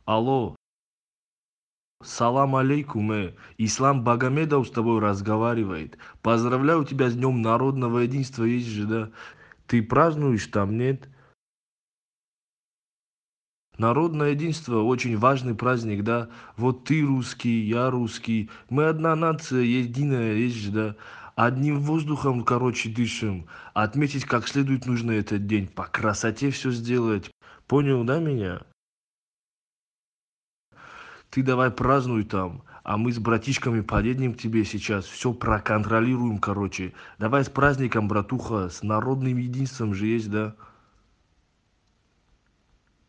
Алло, салам алейкум, Ислам Багамедов с тобой разговаривает. Поздравляю тебя с Днем Народного Единства, есть же, да? Ты празднуешь там, нет? Народное единство очень важный праздник, да? Вот ты русский, я русский. Мы одна нация, единая, есть же, да? Одним воздухом, короче, дышим. Отметить как следует нужно этот день. По красоте все сделать. Понял, да, меня? Ты давай празднуй там, а мы с братишками подъедем к тебе сейчас, все проконтролируем, короче. Давай с праздником, братуха, с народным единством же есть, да?